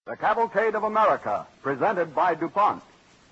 The Cavalcade of America, presented by DuPont.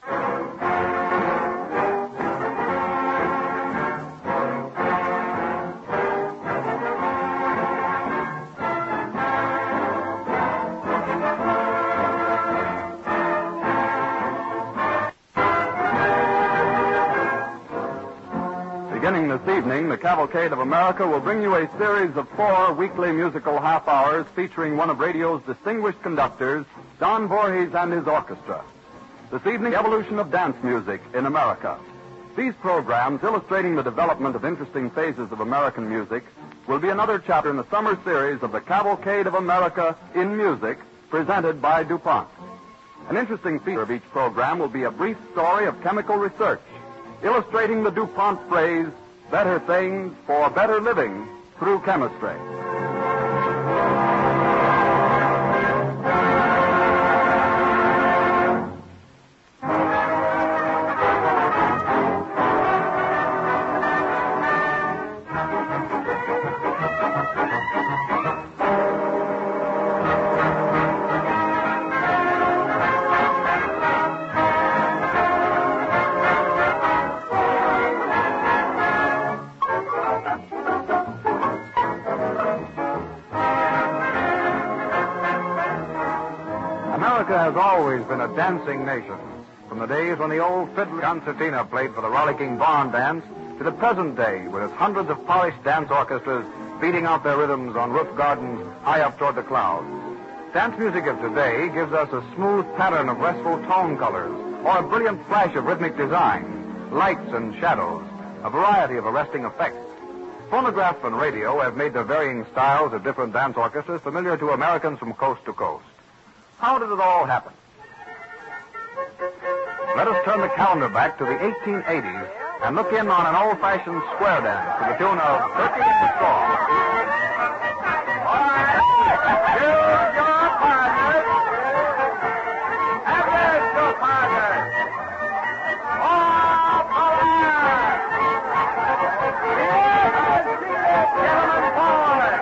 Beginning this evening, the Cavalcade of America will bring you a series of 4 weekly musical half hours featuring one of radio's distinguished conductors, Don Voorhees and his orchestra. This evening, the evolution of dance music in America. These programs, illustrating the development of interesting phases of American music, will be another chapter in the summer series of the Cavalcade of America in Music, presented by DuPont. An interesting feature of each program will be a brief story of chemical research, illustrating the DuPont phrase, better things for better living through chemistry. America has always been a dancing nation. From the days when the old fiddler concertina played for the rollicking barn dance to the present day with its hundreds of polished dance orchestras beating out their rhythms on roof gardens high up toward the clouds. Dance music of today gives us a smooth pattern of restful tone colors or a brilliant flash of rhythmic design, lights and shadows, a variety of arresting effects. Phonograph and radio have made the varying styles of different dance orchestras familiar to Americans from coast to coast. How did it all happen? Let us turn the calendar back to the 1880s and look in on an old-fashioned square dance to the tune of Turkey in the Straw. All right, choose your partner. Average your partner. All right. Gentlemen forward.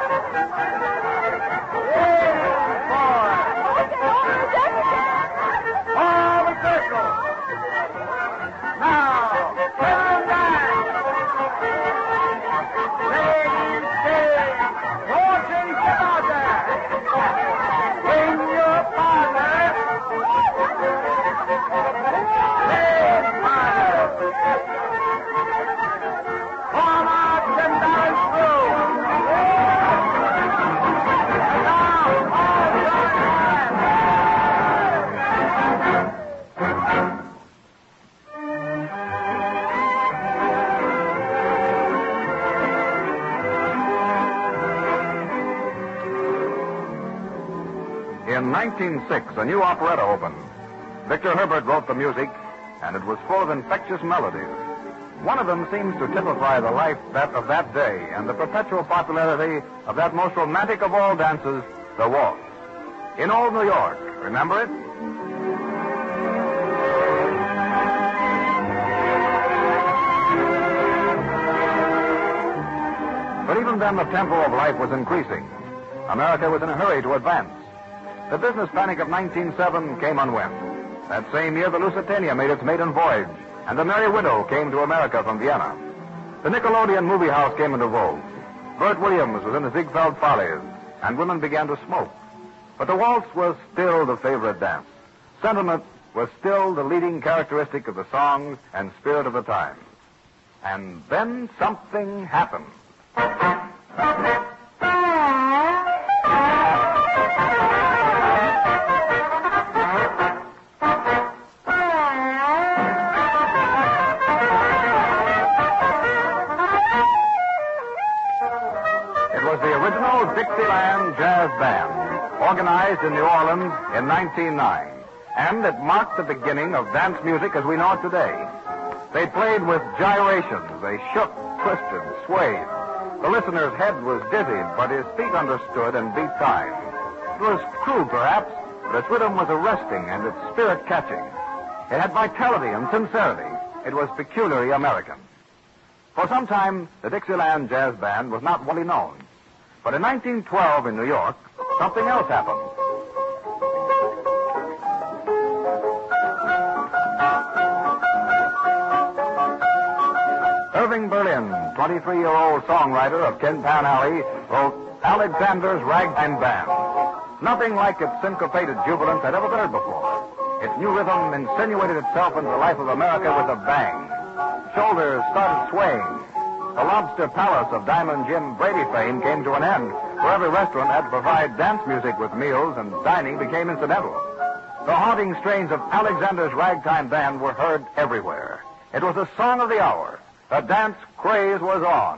In 1906, a new operetta opened. Victor Herbert wrote the music, and it was full of infectious melodies. One of them seems to typify the life of that day and the perpetual popularity of that most romantic of all dances, the waltz. In Old New York, remember it? But even then, the tempo of life was increasing. America was in a hurry to advance. The business panic of 1907 came unwind. That same year, the Lusitania made its maiden voyage, and the Merry Widow came to America from Vienna. The Nickelodeon movie house came into vogue. Bert Williams was in the Ziegfeld Follies, and women began to smoke. But the waltz was still the favorite dance. Sentiment was still the leading characteristic of the songs and spirit of the time. And then something happened. Dixieland Jazz Band, organized in New Orleans in 1909, and it marked the beginning of dance music as we know it today. They played with gyrations. They shook, twisted, swayed. The listener's head was dizzied, but his feet understood and beat time. It was crude, perhaps, but its rhythm was arresting and its spirit catching. It had vitality and sincerity. It was peculiarly American. For some time, the Dixieland Jazz Band was not widely known. But in 1912 in New York, something else happened. 23-year-old songwriter of Tin Pan Alley, wrote Alexander's Ragtime Band. Nothing like its syncopated jubilance had ever been heard before. Its new rhythm insinuated itself into the life of America with a bang. Shoulders started swaying. The Lobster Palace of Diamond Jim Brady fame came to an end, for every restaurant had to provide dance music with meals, and dining became incidental. The haunting strains of Alexander's Ragtime Band were heard everywhere. It was the song of the hour. The dance craze was on.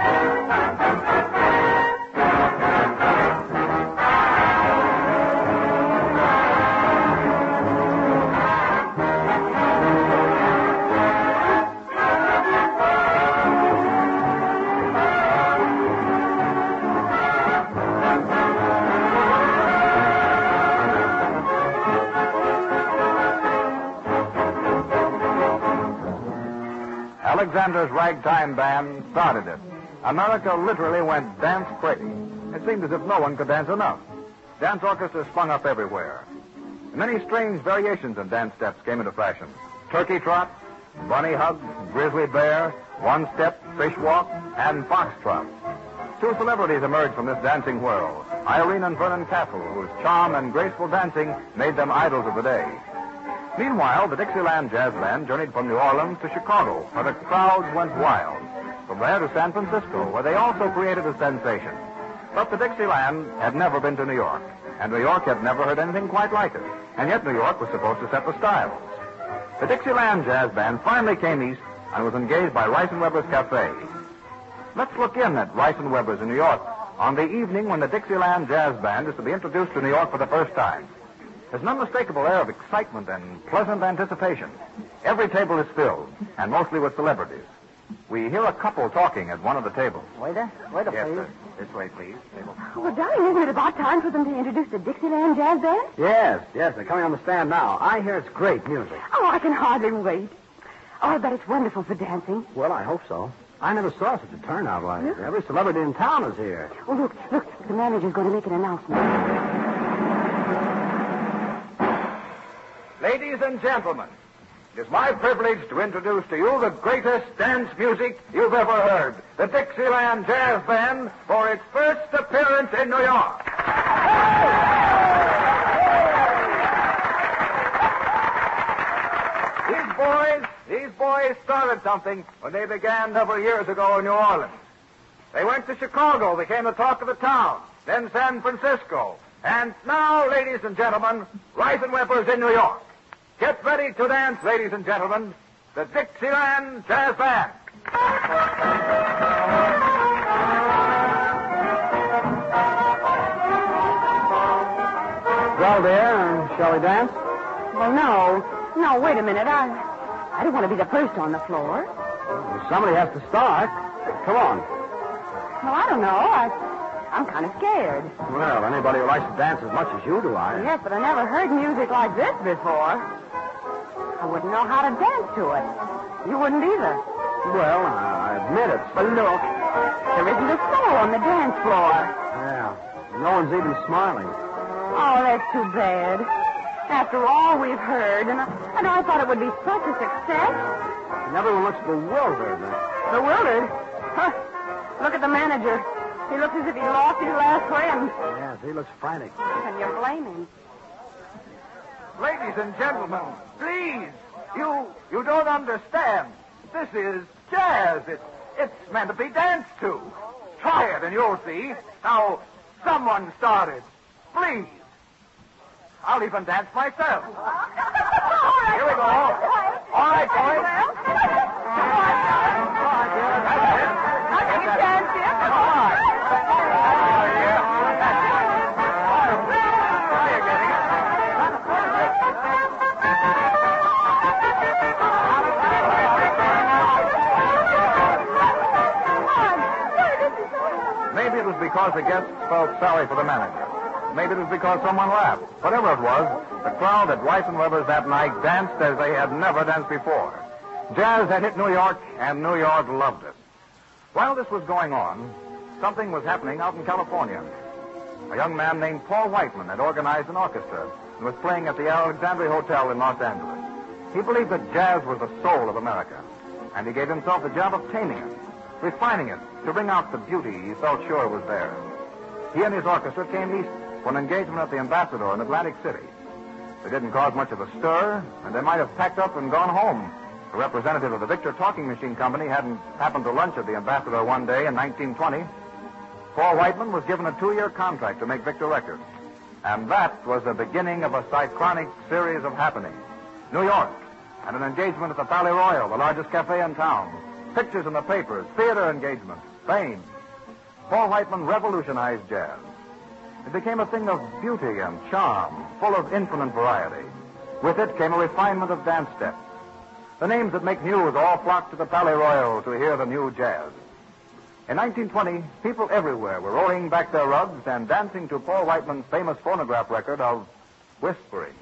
Alexander's Ragtime Band started it. America literally went dance crazy. It seemed as if no one could dance enough. Dance orchestras sprung up everywhere. Many strange variations in dance steps came into fashion. Turkey trot, bunny hug, grizzly bear, one-step, fish walk, and foxtrot. Two celebrities emerged from this dancing whirl, Irene and Vernon Castle, whose charm and graceful dancing made them idols of the day. Meanwhile, the Dixieland Jazz Band journeyed from New Orleans to Chicago, where the crowds went wild. From there to San Francisco, where they also created a sensation. But the Dixieland had never been to New York, and New York had never heard anything quite like it. And yet New York was supposed to set the styles. The Dixieland Jazz Band finally came east and was engaged by Rice and Weber's Cafe. Let's look in at Rice and Weber's in New York on the evening when the Dixieland Jazz Band is to be introduced to New York for the first time. There's an unmistakable air of excitement and pleasant anticipation. Every table is filled, and mostly with celebrities. We hear a couple talking at one of the tables. Waiter, Yes, please. sir. This way, please. Table. Oh, well, darling, isn't it about time for them to introduce the Dixieland Jazz Band? Yes, they're coming on the stand now. I hear it's great music. Oh, I can hardly wait. Oh, I bet it's wonderful for dancing. Well, I hope so. I never saw such a turnout like it. Yeah. Every celebrity in town is here. Oh, look, the manager's going to make an announcement. Ladies and gentlemen, it is my privilege to introduce to you the greatest dance music you've ever heard, the Dixieland Jazz Band, for its first appearance in New York. These boys started something when they began several years ago in New Orleans. They went to Chicago, became the talk of the town, then San Francisco, and now, ladies and gentlemen, Rice and Weber's in New York. Get ready to dance, ladies and gentlemen, the Dixieland Jazz Band. Well, dear, shall we dance? Well, no, wait a minute. I don't want to be the first on the floor. Somebody has to start. Come on. Well, I don't know. I'm kind of scared. Well, anybody who likes to dance as much as you do, Yes, but I never heard music like this before. I wouldn't know how to dance to it. You wouldn't either. Well, I admit it. But look, there isn't a soul on the dance floor. Yeah. No one's even smiling. Oh, that's too bad. After all we've heard, and I thought it would be such a success. And everyone looks bewildered. Bewildered? Huh. Look at the manager. He looks as if he lost his last friend. Yes, he looks frantic. And you blame him. Ladies and gentlemen, please, you don't understand. This is jazz. It's meant to be danced to. Try it and you'll see. Now, someone started. Please. I'll even dance myself. Here we go. All right, boys. I can dance here. Come on. Maybe it was because the guests felt sorry for the manager. Maybe it was because someone laughed. Whatever it was, the crowd at Rice and Weber's that night danced as they had never danced before. Jazz had hit New York, and New York loved it. While this was going on, something was happening out in California. A young man named Paul Whiteman had organized an orchestra and was playing at the Alexandria Hotel in Los Angeles. He believed that jazz was the soul of America, and he gave himself the job of taming it. refining it to bring out the beauty he felt sure was there. He and his orchestra came east for an engagement at the Ambassador in Atlantic City. They didn't cause much of a stir, and they might have packed up and gone home. A representative of the Victor Talking Machine Company hadn't happened to lunch at the Ambassador one day in 1920. Paul Whiteman was given a 2-year contract to make Victor records. And that was the beginning of a cyclonic series of happenings. New York, and an engagement at the Palais Royal, the largest cafe in town. Pictures in the papers, theater engagements, fame. Paul Whiteman revolutionized jazz. It became a thing of beauty and charm, full of infinite variety. With it came a refinement of dance steps. The names that make news all flocked to the Palais Royal to hear the new jazz. In 1920, people everywhere were rolling back their rugs and dancing to Paul Whiteman's famous phonograph record of Whispering.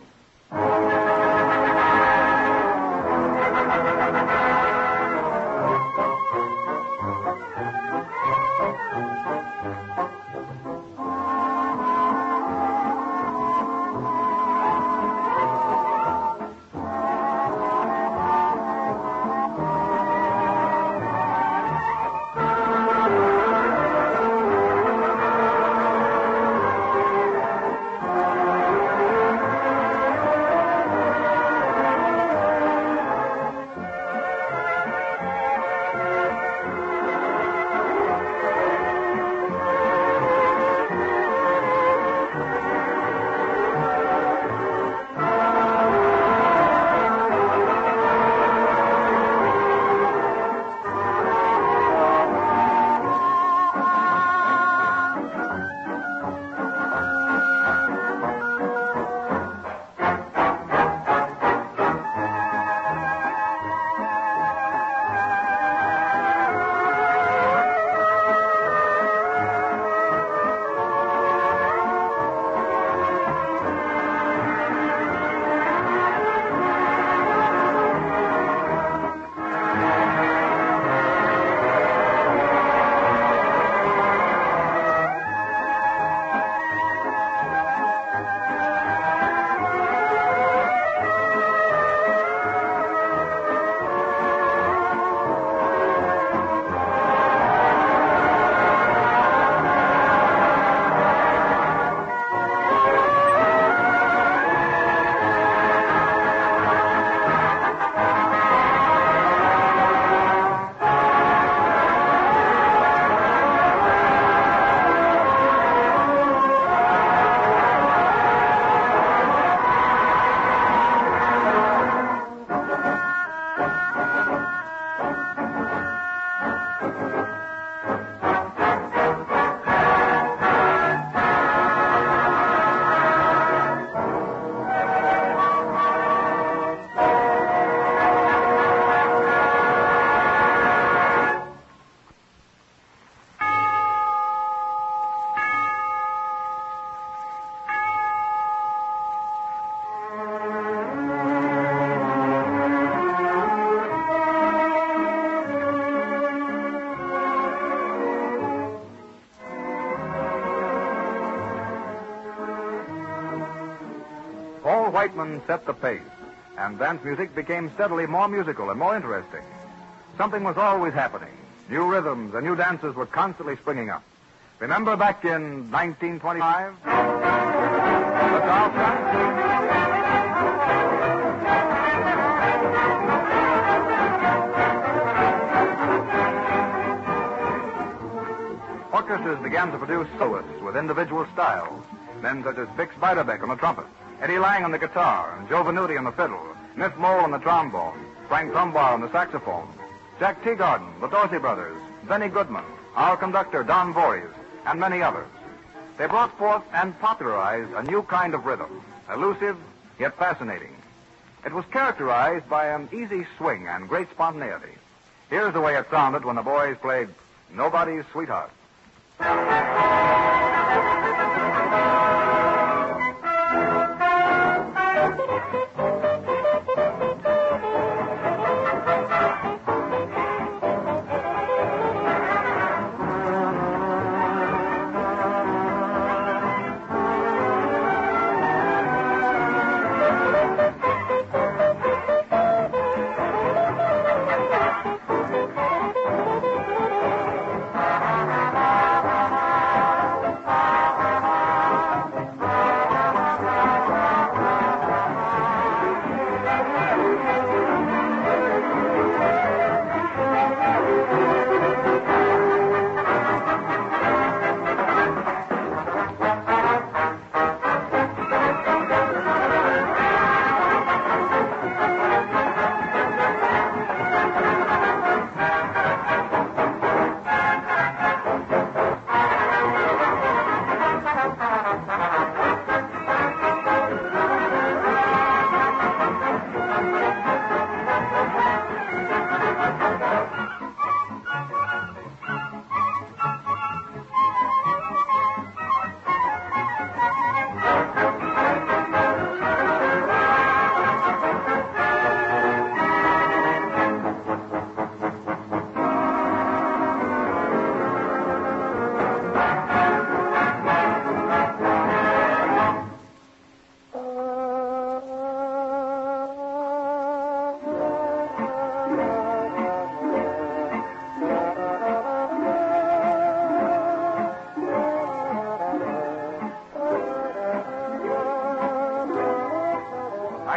Whiteman set the pace, and dance music became steadily more musical and more interesting. Something was always happening. New rhythms and new dances were constantly springing up. Remember back in 1925? The Carlsons? Orchestras began to produce soloists with individual styles. Men such as Bix Beiderbecke on the trumpet, Eddie Lang on the guitar, and Joe Venuti on the fiddle, Miff Mole on the trombone, Frank Trumbar on the saxophone, Jack Teagarden, the Dorsey Brothers, Benny Goodman, our conductor Don Voorhees, and many others. They brought forth and popularized a new kind of rhythm, elusive yet fascinating. It was characterized by an easy swing and great spontaneity. Here's the way it sounded when the boys played Nobody's Sweetheart.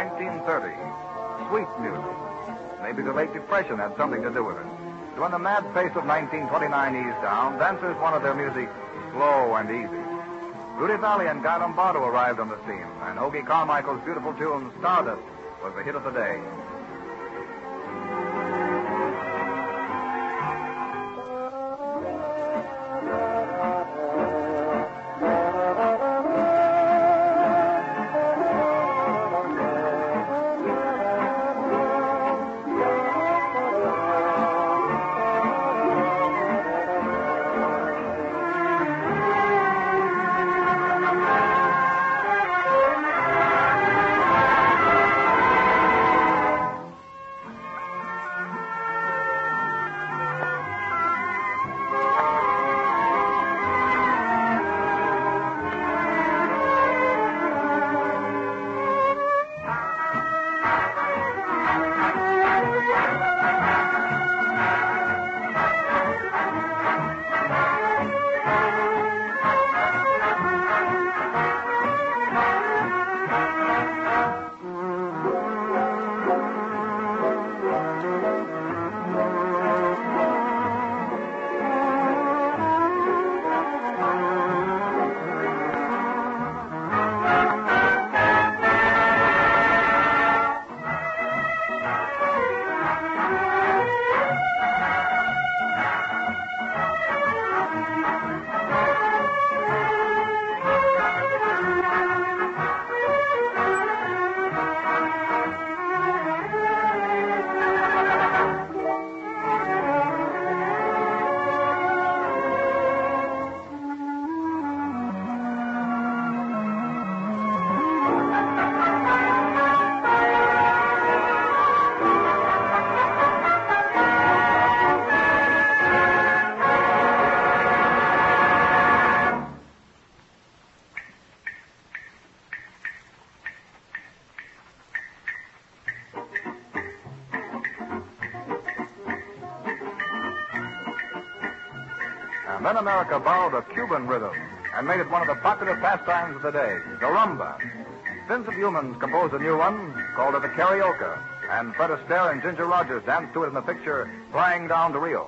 1930. Sweet music. Maybe the late Depression had something to do with it. But when the mad pace of 1929 eased down, dancers wanted their music slow and easy. Rudy Valley and Guy Lombardo arrived on the scene, and Hoagie Carmichael's beautiful tune, Stardust, was the hit of the day. And then America borrowed a Cuban rhythm and made it one of the popular pastimes of the day, the rumba. Vincent Youmans composed a new one, called it the Carioca, and Fred Astaire and Ginger Rogers danced to it in the picture Flying Down to Rio.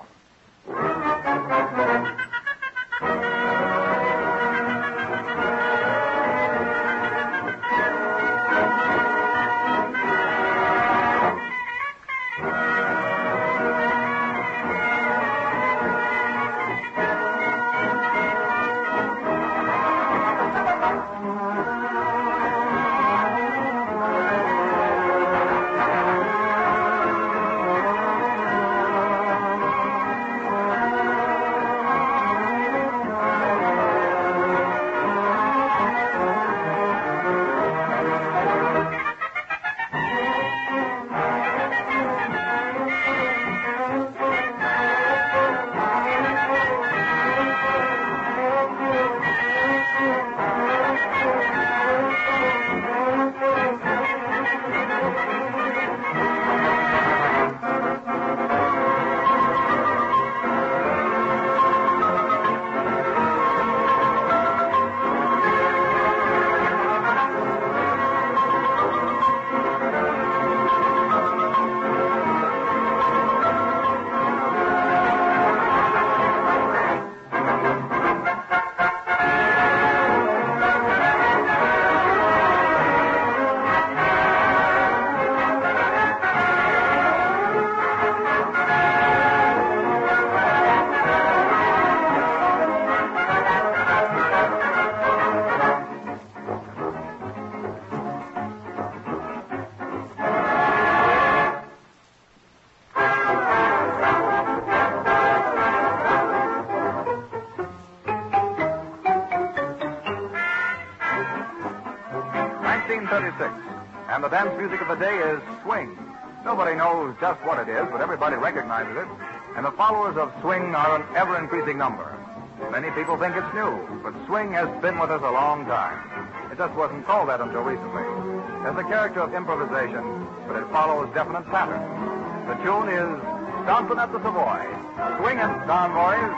And the dance music of the day is swing. Nobody knows just what it is, but everybody recognizes it. And the followers of swing are an ever-increasing number. Many people think it's new, but swing has been with us a long time. It just wasn't called that until recently. It has the character of improvisation, but it follows definite patterns. The tune is Dancing at the Savoy. Swing it, Don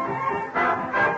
boys.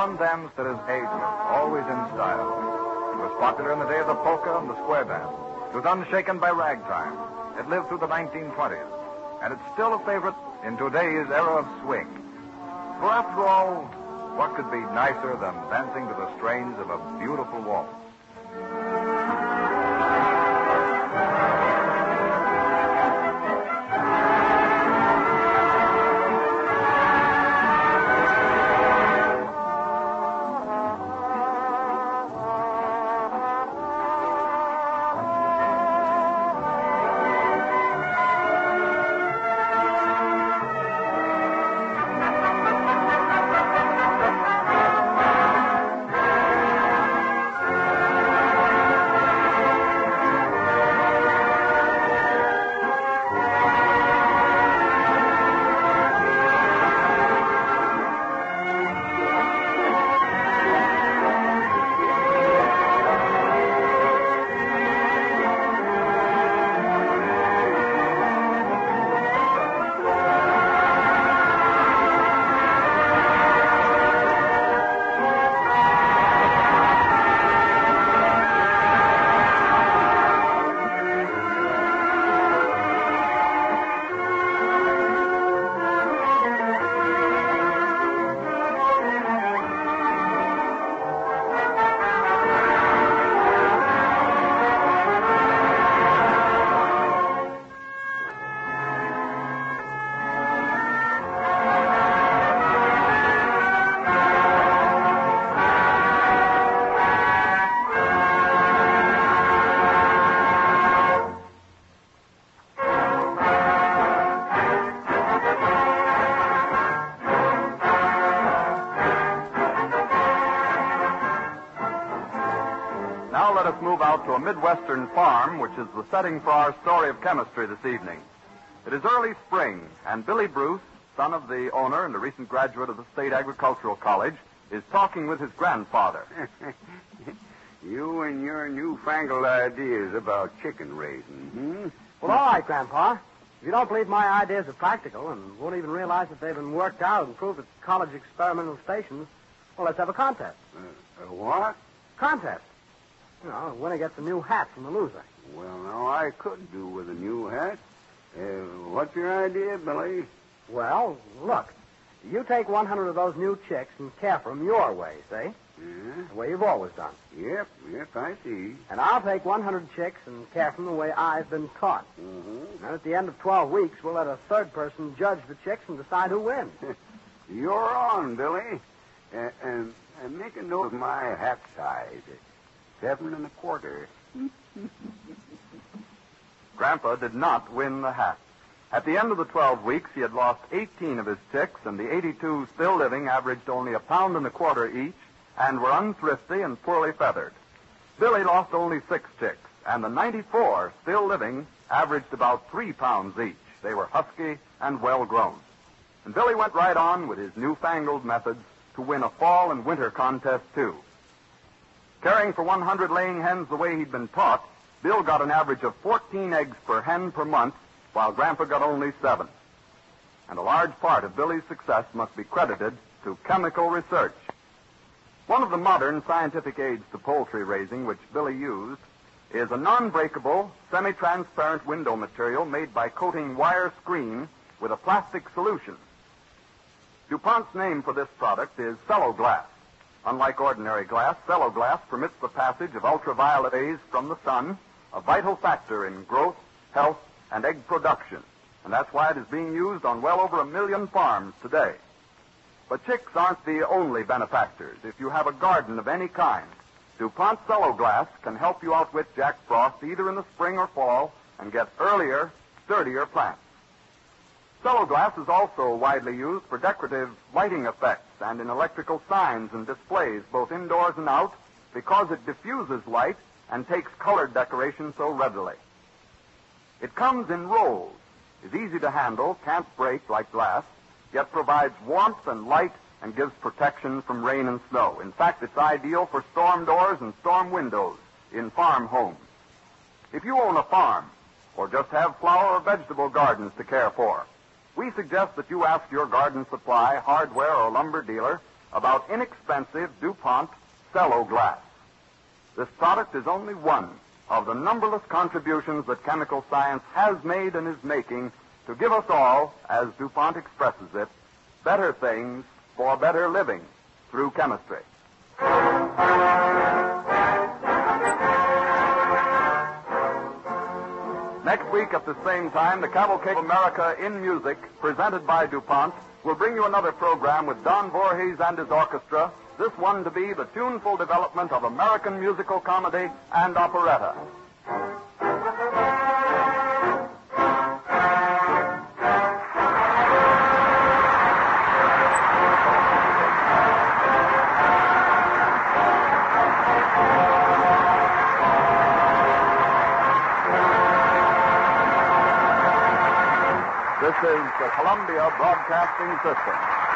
one dance that is ageless, always in style. It was popular in the day of the polka and the square dance. It was unshaken by ragtime. It lived through the 1920s. And it's still a favorite in today's era of swing. For after all, what could be nicer than dancing to the strains of a beautiful waltz? Now let us move out to a Midwestern farm, which is the setting for our story of chemistry this evening. It is early spring, and Billy Bruce, son of the owner and a recent graduate of the State Agricultural College, is talking with his grandfather. You and your newfangled ideas about chicken raising, Well, all right, Grandpa. If you don't believe my ideas are practical and won't even realize that they've been worked out and proved at college experimental stations, well, let's have a contest. What? Contest. You know, the winner gets a new hat from the loser. Well, now, I could do with a new hat. What's your idea, Billy? Well, look. You take 100 of those new chicks and care for them your way, see? Yeah? The way you've always done. Yep, I see. And I'll take 100 chicks and care for them the way I've been taught. Mm-hmm. And at the end of 12 weeks, we'll let a third person judge the chicks and decide who wins. You're on, Billy. And make a note of my hat size. 7 1/4. Grandpa did not win the hat. At the end of the 12 weeks, he had lost 18 of his chicks, and the 82 still living averaged only 1 1/4 pounds each and were unthrifty and poorly feathered. Billy lost only 6 chicks, and the 94 still living averaged about 3 pounds each. They were husky and well-grown. And Billy went right on with his newfangled methods to win a fall and winter contest, too. Caring for 100 laying hens the way he'd been taught, Bill got an average of 14 eggs per hen per month, while Grandpa got only 7. And a large part of Billy's success must be credited to chemical research. One of the modern scientific aids to poultry raising which Billy used is a non-breakable, semi-transparent window material made by coating wire screen with a plastic solution. DuPont's name for this product is Celloglass. Unlike ordinary glass, Celloglass permits the passage of ultraviolet rays from the sun, a vital factor in growth, health, and egg production. And that's why it is being used on well over 1 million farms today. But chicks aren't the only benefactors. If you have a garden of any kind, DuPont Celloglass can help you outwit Jack Frost either in the spring or fall and get earlier, sturdier plants. Celloglass is also widely used for decorative lighting effects and in electrical signs and displays, both indoors and out, because it diffuses light and takes colored decoration so readily. It comes in rolls, is easy to handle, can't break like glass, yet provides warmth and light and gives protection from rain and snow. In fact, it's ideal for storm doors and storm windows in farm homes. If you own a farm or just have flower or vegetable gardens to care for, we suggest that you ask your garden supply, hardware, or lumber dealer about inexpensive DuPont cello glass. This product is only one of the numberless contributions that chemical science has made and is making to give us all, as DuPont expresses it, better things for better living through chemistry. Next week at the same time, the Cavalcade of America in Music, presented by DuPont, will bring you another program with Don Voorhees and his orchestra, this one to be the tuneful development of American musical comedy and operetta. This is the Columbia Broadcasting System.